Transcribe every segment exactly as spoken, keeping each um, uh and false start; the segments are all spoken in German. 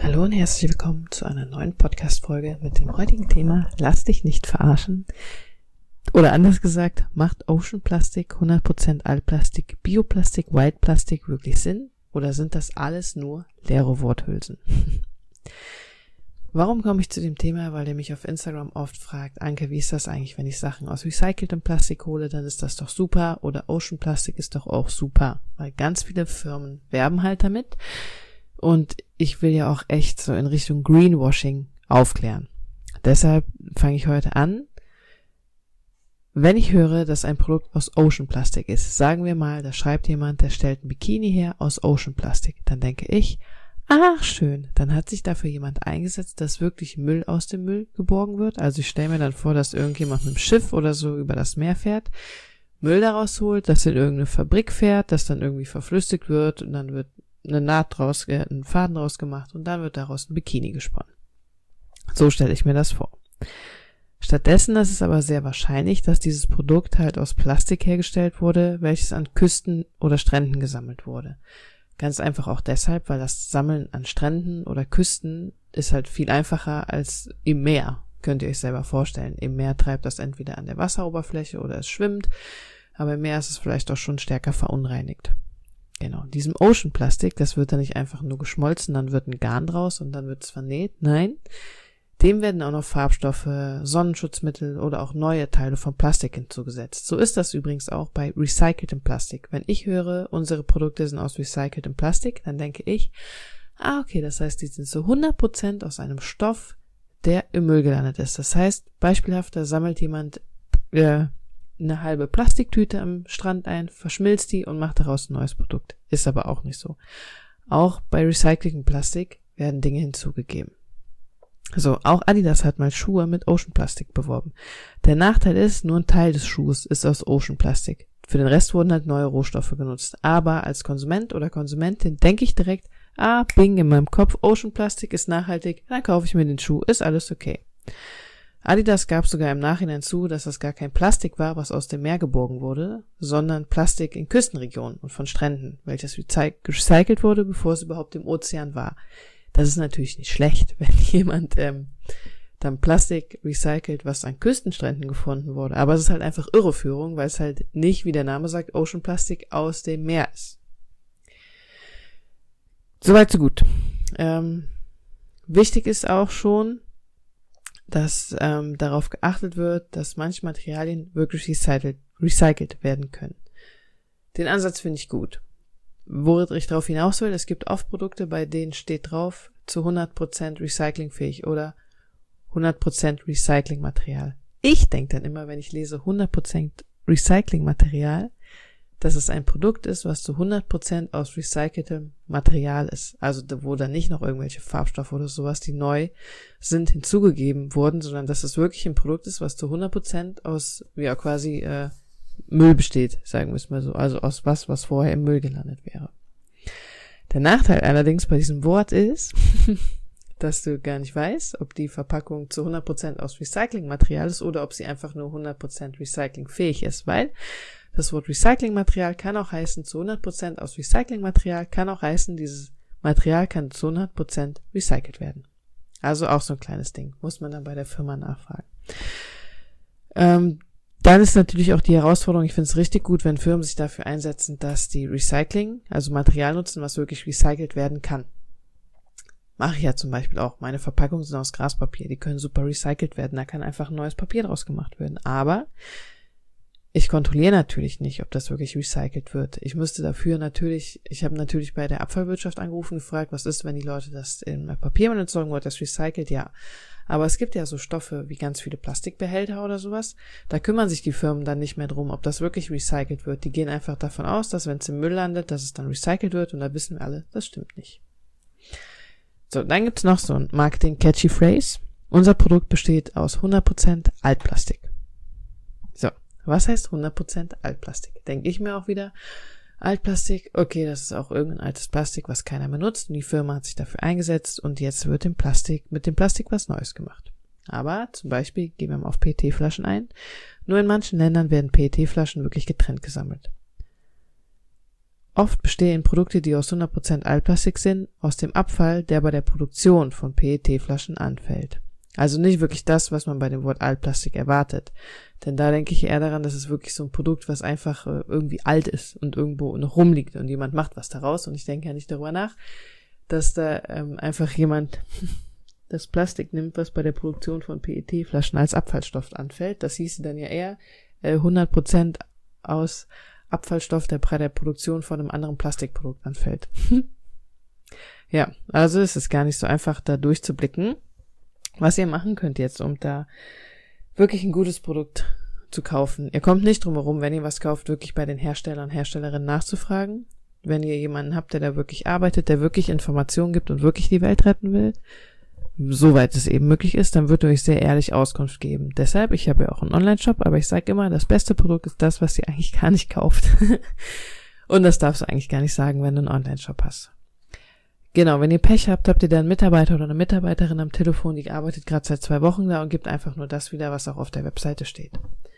Hallo und herzlich willkommen zu einer neuen Podcast-Folge mit dem heutigen Thema Lass dich nicht verarschen. Oder anders gesagt, macht Ocean Plastic, hundert Prozent Altplastik, Bioplastik, White Plastik wirklich Sinn? Oder sind das alles nur leere Worthülsen? Warum komme ich zu dem Thema? Weil ihr mich auf Instagram oft fragt, Anke, wie ist das eigentlich, wenn ich Sachen aus recyceltem Plastik hole, dann ist das doch super. Oder Ocean Plastic ist doch auch super. Weil ganz viele Firmen werben halt damit. Und ich will ja auch echt so in Richtung Greenwashing aufklären. Deshalb fange ich heute an. Wenn ich höre, dass ein Produkt aus Ocean Plastic ist, sagen wir mal, da schreibt jemand, der stellt ein Bikini her aus Ocean Plastic, dann denke ich, ach schön, dann hat sich dafür jemand eingesetzt, dass wirklich Müll aus dem Müll geborgen wird. Also ich stelle mir dann vor, dass irgendjemand mit dem Schiff oder so über das Meer fährt, Müll daraus holt, das in irgendeine Fabrik fährt, das dann irgendwie verflüssigt wird und dann wird eine Naht draus, äh, einen Faden draus gemacht und dann wird daraus ein Bikini gesponnen. So stelle ich mir das vor. Stattdessen ist es aber sehr wahrscheinlich, dass dieses Produkt halt aus Plastik hergestellt wurde, welches an Küsten oder Stränden gesammelt wurde. Ganz einfach auch deshalb, weil das Sammeln an Stränden oder Küsten ist halt viel einfacher als im Meer. Könnt ihr euch selber vorstellen. Im Meer treibt das entweder an der Wasseroberfläche oder es schwimmt, aber im Meer ist es vielleicht auch schon stärker verunreinigt. Genau, diesem Ocean Plastik, das wird dann nicht einfach nur geschmolzen, dann wird ein Garn draus und dann wird es vernäht. Nein, dem werden auch noch Farbstoffe, Sonnenschutzmittel oder auch neue Teile von Plastik hinzugesetzt. So ist das übrigens auch bei recyceltem Plastik. Wenn ich höre, unsere Produkte sind aus recyceltem Plastik, dann denke ich, ah okay, das heißt, die sind zu hundert Prozent aus einem Stoff, der im Müll gelandet ist. Das heißt, beispielhaft, da sammelt jemand äh, eine halbe Plastiktüte am Strand ein, verschmilzt die und macht daraus ein neues Produkt. Ist aber auch nicht so. Auch bei recyceltem Plastik werden Dinge hinzugegeben. So, auch Adidas hat mal Schuhe mit Ocean Plastic beworben. Der Nachteil ist, nur ein Teil des Schuhs ist aus Ocean Plastic. Für den Rest wurden halt neue Rohstoffe genutzt. Aber als Konsument oder Konsumentin denke ich direkt, ah, bing, in meinem Kopf, Ocean Plastic ist nachhaltig, dann kaufe ich mir den Schuh, ist alles okay. Adidas gab sogar im Nachhinein zu, dass das gar kein Plastik war, was aus dem Meer geborgen wurde, sondern Plastik in Küstenregionen und von Stränden, welches recycelt wurde, bevor es überhaupt im Ozean war. Das ist natürlich nicht schlecht, wenn jemand ähm, dann Plastik recycelt, was an Küstenstränden gefunden wurde. Aber es ist halt einfach Irreführung, weil es halt nicht, wie der Name sagt, Ocean Plastic aus dem Meer ist. Soweit so gut. Ähm, wichtig ist auch schon, dass ähm, darauf geachtet wird, dass manche Materialien wirklich recycelt, recycelt werden können. Den Ansatz finde ich gut. Worauf ich darauf hinaus will, es gibt oft Produkte, bei denen steht drauf, zu hundert Prozent recyclingfähig oder hundert Prozent Recyclingmaterial. Ich denke dann immer, wenn ich lese hundert Prozent Recyclingmaterial, dass es ein Produkt ist, was zu hundert Prozent aus recyceltem Material ist. Also wo dann nicht noch irgendwelche Farbstoffe oder sowas, die neu sind, hinzugegeben wurden, sondern dass es wirklich ein Produkt ist, was zu hundert Prozent aus, ja quasi äh, Müll besteht, sagen wir es mal so. Also aus was, was vorher im Müll gelandet wäre. Der Nachteil allerdings bei diesem Wort ist, dass du gar nicht weißt, ob die Verpackung zu hundert Prozent aus Recyclingmaterial ist oder ob sie einfach nur hundert Prozent recyclingfähig ist, weil das Wort Recyclingmaterial kann auch heißen, zu hundert Prozent aus Recyclingmaterial kann auch heißen, dieses Material kann zu hundert Prozent recycelt werden. Also auch so ein kleines Ding, muss man dann bei der Firma nachfragen. Ähm, dann ist natürlich auch die Herausforderung, ich finde es richtig gut, wenn Firmen sich dafür einsetzen, dass die Recycling, also Material nutzen, was wirklich recycelt werden kann. Mache ich ja zum Beispiel auch. Meine Verpackungen sind aus Graspapier, die können super recycelt werden, da kann einfach ein neues Papier draus gemacht werden. Aber ich kontrolliere natürlich nicht, ob das wirklich recycelt wird. Ich müsste dafür natürlich, ich habe natürlich bei der Abfallwirtschaft angerufen, gefragt, was ist, wenn die Leute das in Papiermüll entsorgen, wird das recycelt? Ja. Aber es gibt ja so Stoffe wie ganz viele Plastikbehälter oder sowas. Da kümmern sich die Firmen dann nicht mehr drum, ob das wirklich recycelt wird. Die gehen einfach davon aus, dass wenn es im Müll landet, dass es dann recycelt wird und da wissen wir alle, das stimmt nicht. So, dann gibt's noch so ein Marketing-Catchy Phrase. Unser Produkt besteht aus hundert Prozent Altplastik. So. Was heißt hundert Prozent Altplastik? Denke ich mir auch wieder, Altplastik, okay, das ist auch irgendein altes Plastik, was keiner mehr nutzt und die Firma hat sich dafür eingesetzt und jetzt wird dem Plastik, mit dem Plastik was Neues gemacht. Aber zum Beispiel, gehen wir mal auf P E T-Flaschen ein, nur in manchen Ländern werden P E T-Flaschen wirklich getrennt gesammelt. Oft bestehen Produkte, die aus hundert Prozent Altplastik sind, aus dem Abfall, der bei der Produktion von P E T-Flaschen anfällt. Also nicht wirklich das, was man bei dem Wort Altplastik erwartet. Denn da denke ich eher daran, dass es wirklich so ein Produkt, was einfach äh, irgendwie alt ist und irgendwo noch rumliegt und jemand macht was daraus. Und ich denke ja nicht darüber nach, dass da ähm, einfach jemand das Plastik nimmt, was bei der Produktion von P E T-Flaschen als Abfallstoff anfällt. Das hieße dann ja eher äh, hundert Prozent aus Abfallstoff, der bei der Produktion von einem anderen Plastikprodukt anfällt. Ja, also es ist gar nicht so einfach, da durchzublicken. Was ihr machen könnt jetzt, um da wirklich ein gutes Produkt zu kaufen. Ihr kommt nicht drum herum, wenn ihr was kauft, wirklich bei den Herstellern und Herstellerinnen nachzufragen. Wenn ihr jemanden habt, der da wirklich arbeitet, der wirklich Informationen gibt und wirklich die Welt retten will, soweit es eben möglich ist, dann wird er euch sehr ehrlich Auskunft geben. Deshalb, ich habe ja auch einen Online-Shop, aber ich sage immer, das beste Produkt ist das, was ihr eigentlich gar nicht kauft. Und das darfst du eigentlich gar nicht sagen, wenn du einen Online-Shop hast. Genau, wenn ihr Pech habt, habt ihr da einen Mitarbeiter oder eine Mitarbeiterin am Telefon, die arbeitet gerade seit zwei Wochen da und gibt einfach nur das wieder, was auch auf der Webseite steht.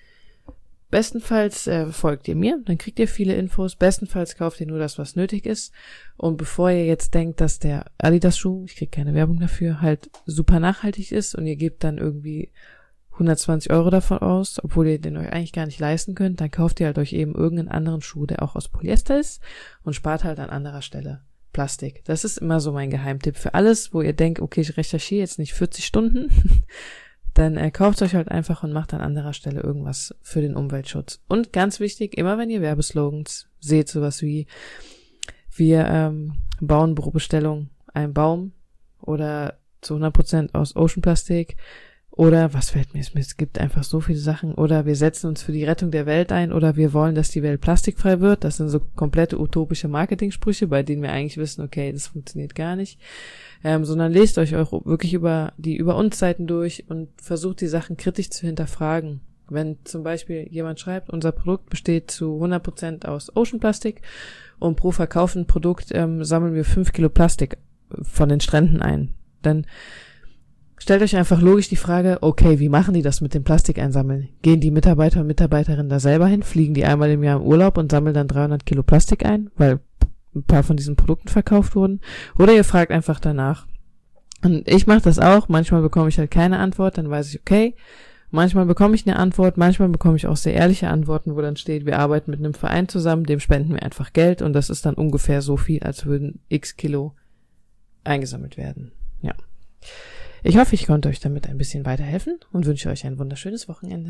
Bestenfalls äh, folgt ihr mir, dann kriegt ihr viele Infos. Bestenfalls kauft ihr nur das, was nötig ist. Und bevor ihr jetzt denkt, dass der Adidas-Schuh, ich kriege keine Werbung dafür, halt super nachhaltig ist und ihr gebt dann irgendwie hundertzwanzig Euro davon aus, obwohl ihr den euch eigentlich gar nicht leisten könnt, dann kauft ihr halt euch eben irgendeinen anderen Schuh, der auch aus Polyester ist und spart halt an anderer Stelle Plastik. Das ist immer so mein Geheimtipp für alles, wo ihr denkt, okay, ich recherchiere jetzt nicht vierzig Stunden, dann äh, kauft euch halt einfach und macht an anderer Stelle irgendwas für den Umweltschutz. Und ganz wichtig, immer wenn ihr Werbeslogans seht, sowas wie wir ähm, bauen pro Bestellung einen Baum oder zu hundert Prozent aus Ocean-Plastik oder was fällt mir, es gibt einfach so viele Sachen oder wir setzen uns für die Rettung der Welt ein oder wir wollen, dass die Welt plastikfrei wird. Das sind so komplette utopische Marketing-Sprüche, bei denen wir eigentlich wissen, okay, das funktioniert gar nicht. Ähm, sondern lest euch auch wirklich über die über uns Seiten durch und versucht die Sachen kritisch zu hinterfragen. Wenn zum Beispiel jemand schreibt, unser Produkt besteht zu hundert Prozent aus Ocean-Plastik und pro verkauften Produkt ähm, sammeln wir fünf Kilo Plastik von den Stränden ein, dann stellt euch einfach logisch die Frage, okay, wie machen die das mit dem Plastik einsammeln? Gehen die Mitarbeiter und Mitarbeiterinnen da selber hin? Fliegen die einmal im Jahr im Urlaub und sammeln dann dreihundert Kilo Plastik ein, weil ein paar von diesen Produkten verkauft wurden? Oder ihr fragt einfach danach. Und ich mache das auch. Manchmal bekomme ich halt keine Antwort, dann weiß ich, okay. Manchmal bekomme ich eine Antwort, manchmal bekomme ich auch sehr ehrliche Antworten, wo dann steht, wir arbeiten mit einem Verein zusammen, dem spenden wir einfach Geld und das ist dann ungefähr so viel, als würden x Kilo eingesammelt werden. Ja. Ich hoffe, ich konnte euch damit ein bisschen weiterhelfen und wünsche euch ein wunderschönes Wochenende.